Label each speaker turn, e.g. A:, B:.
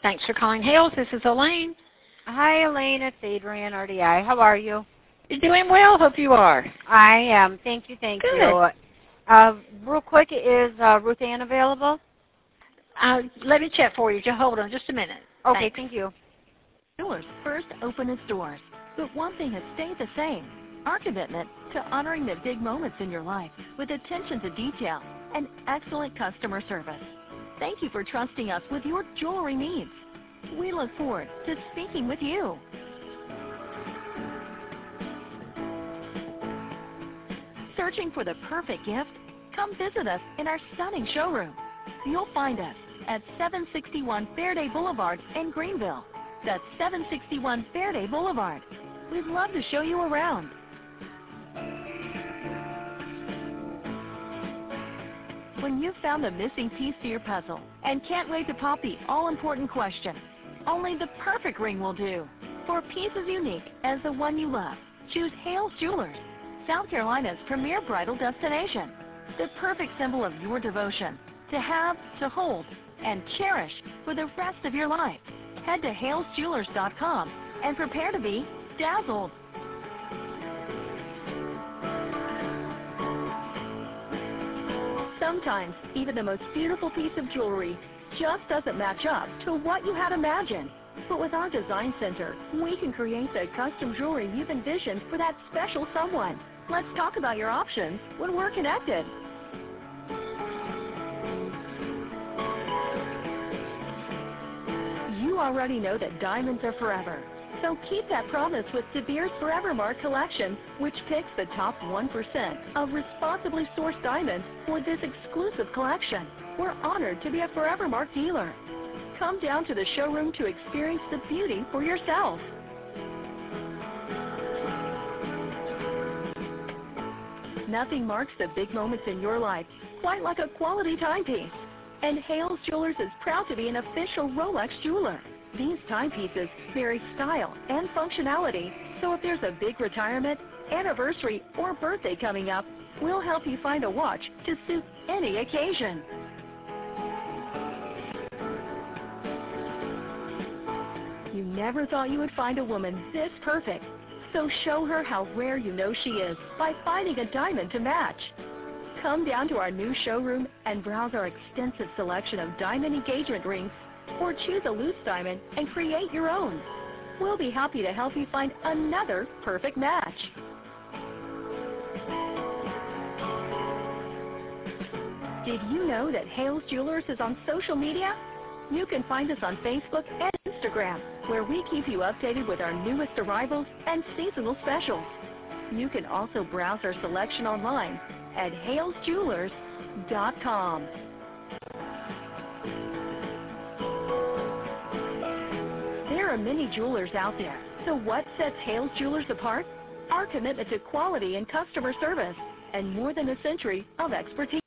A: Thanks for calling Hales. This is Elaine.
B: Hi, Elaine. It's Adrienne, RDI. How are you?
A: You're doing well. Hope you are.
B: I am. Thank you. Thank
A: Good.
B: you. Real quick, is Ruth Ann available?
A: Let me check for you. Just hold on just a minute.
B: Okay,
A: Thanks.
B: thank you.
C: Jewelers first open its doors, but one thing has stayed the same: our commitment to honoring the big moments in your life with attention to detail and excellent customer service. Thank you for trusting us with your jewelry needs. We look forward to speaking with you. Searching for the perfect gift? Come visit us in our stunning showroom. You'll find us at 761 Fairday Boulevard in Greenville. That's 761 Fairday Boulevard. We'd love to show you around. When you've found the missing piece to your puzzle and can't wait to pop the all-important question, only the perfect ring will do. For a piece as unique as the one you love, choose Hales Jewelers, South Carolina's premier bridal destination. The perfect symbol of your devotion, to have, to hold, and cherish for the rest of your life. Head to halesjewelers.com and prepare to be dazzled. Sometimes, even the most beautiful piece of jewelry just doesn't match up to what you had imagined. But with our design center, we can create the custom jewelry you've envisioned for that special someone. Let's talk about your options when we're connected. You already know that diamonds are forever. So keep that promise with De Beers Forevermark collection, which picks the top 1% of responsibly sourced diamonds for this exclusive collection. We're honored to be a Forevermark dealer. Come down to the showroom to experience the beauty for yourself. Nothing marks the big moments in your life quite like a quality timepiece. And Hales Jewelers is proud to be an official Rolex jeweler. These timepieces vary style and functionality, so if there's a big retirement, anniversary, or birthday coming up, we'll help you find a watch to suit any occasion. You never thought you would find a woman this perfect, so show her how rare you know she is by finding a diamond to match. Come down to our new showroom and browse our extensive selection of diamond engagement rings, or choose a loose diamond and create your own. We'll be happy to help you find another perfect match. Did you know that Hales Jewelers is on social media? You can find us on Facebook and Instagram, where we keep you updated with our newest arrivals and seasonal specials. You can also browse our selection online at halesjewelers.com. There are many jewelers out there, so what sets Hales Jewelers apart? Our commitment to quality and customer service, and more than a century of expertise.